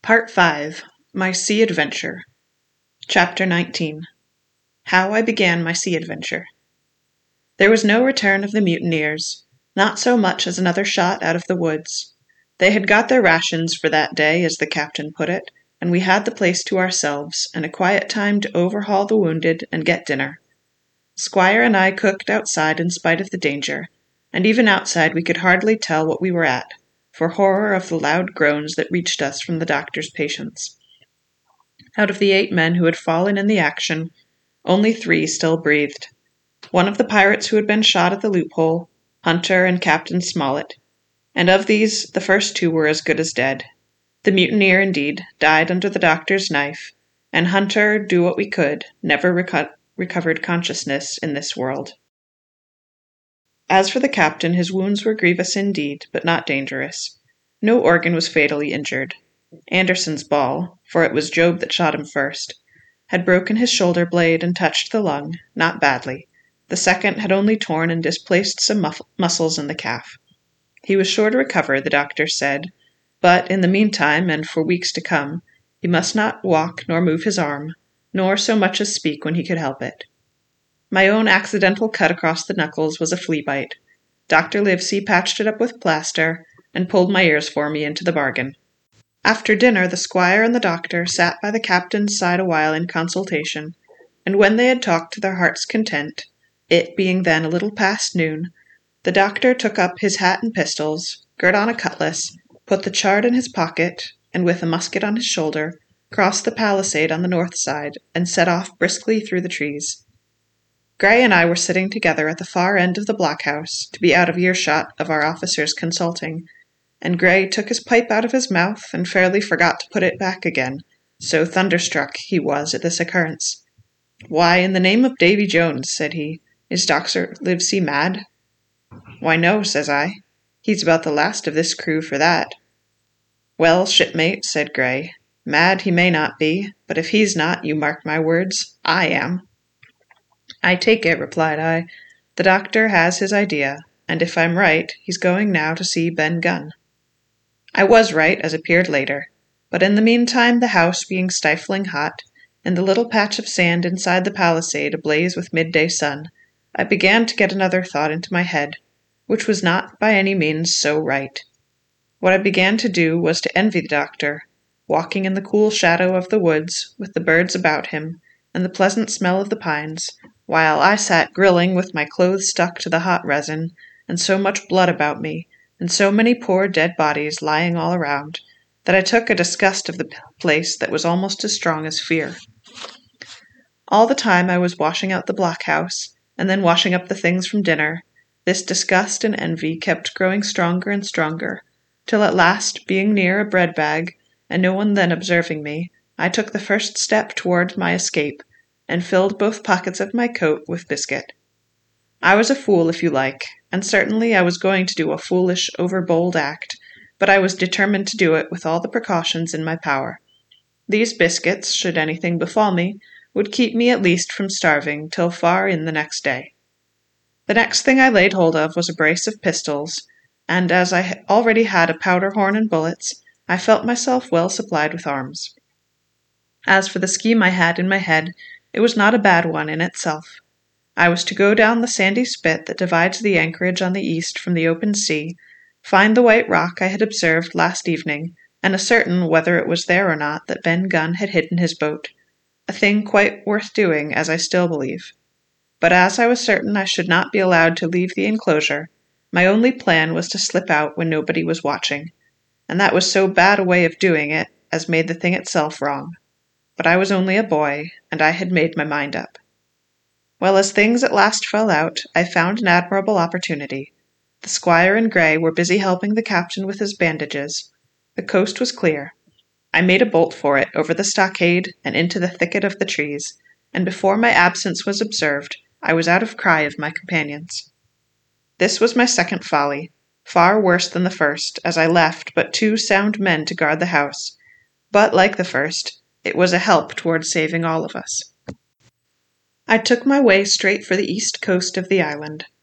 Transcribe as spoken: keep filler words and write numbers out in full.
Part five. My Sea Adventure. Chapter nineteen. How I Began My Sea Adventure. There was no return of the mutineers, not so much as another shot out of the woods. They had got their rations for that day, as the captain put it, and we had the place to ourselves, and a quiet time to overhaul the wounded and get dinner. Squire and I cooked outside in spite of the danger, and even outside we could hardly tell what we were at, for horror of the loud groans that reached us from the doctor's patients. Out of the eight men who had fallen in the action, only three still breathed. One of the pirates who had been shot at the loophole, Hunter and Captain Smollett, and of these the first two were as good as dead. The mutineer, indeed, died under the doctor's knife, and Hunter, do what we could, never reco- recovered consciousness in this world. As for the captain, his wounds were grievous indeed, but not dangerous. No organ was fatally injured. Anderson's ball, for it was Job that shot him first, had broken his shoulder blade and touched the lung, not badly. The second had only torn and displaced some muff- muscles in the calf. He was sure to recover, the doctor said, but in the meantime, and for weeks to come, he must not walk nor move his arm, nor so much as speak when he could help it. My own accidental cut across the knuckles was a flea bite. Doctor Livesey patched it up with plaster, and pulled my ears for me into the bargain. After dinner the squire and the doctor sat by the captain's side a while in consultation, and when they had talked to their heart's content, it being then a little past noon, the doctor took up his hat and pistols, girt on a cutlass, put the chart in his pocket, and with a musket on his shoulder, crossed the palisade on the north side, and set off briskly through the trees. Gray and I were sitting together at the far end of the blockhouse, to be out of earshot of our officers consulting, and Gray took his pipe out of his mouth and fairly forgot to put it back again, so thunderstruck he was at this occurrence. "Why, in the name of Davy Jones," said he, "is Doctor Livesey mad?" "Why, no," says I. "He's about the last of this crew for that." "Well, shipmate," said Gray, "mad he may not be, but if he's not, you mark my words, I am." "I take it," replied I, "the doctor has his idea, and if I'm right, he's going now to see Ben Gunn." I was right, as appeared later, but in the meantime, the house being stifling hot, and the little patch of sand inside the palisade ablaze with midday sun, I began to get another thought into my head, which was not by any means so right. What I began to do was to envy the doctor, walking in the cool shadow of the woods, with the birds about him, and the pleasant smell of the pines, while I sat grilling with my clothes stuck to the hot resin, and so much blood about me, and so many poor dead bodies lying all around, that I took a disgust of the place that was almost as strong as fear. All the time I was washing out the blockhouse, and then washing up the things from dinner, this disgust and envy kept growing stronger and stronger, till at last, being near a bread bag, and no one then observing me, I took the first step toward my escape, and filled both pockets of my coat with biscuit. I was a fool, if you like, and certainly I was going to do a foolish, overbold act, but I was determined to do it with all the precautions in my power. These biscuits, should anything befall me, would keep me at least from starving till far in the next day. The next thing I laid hold of was a brace of pistols, and as I already had a powder horn and bullets, I felt myself well supplied with arms. As for the scheme I had in my head, it was not a bad one in itself. I was to go down the sandy spit that divides the anchorage on the east from the open sea, find the white rock I had observed last evening, and ascertain whether it was there or not that Ben Gunn had hidden his boat, a thing quite worth doing, as I still believe. But as I was certain I should not be allowed to leave the enclosure, my only plan was to slip out when nobody was watching, and that was so bad a way of doing it as made the thing itself wrong. But I was only a boy, and I had made my mind up. Well, as things at last fell out, I found an admirable opportunity. The squire and Gray were busy helping the captain with his bandages. The coast was clear. I made a bolt for it, over the stockade and into the thicket of the trees, and before my absence was observed, I was out of cry of my companions. This was my second folly, far worse than the first, as I left but two sound men to guard the house, but, like the first, it was a help towards saving all of us. I took my way straight for the east coast of the island,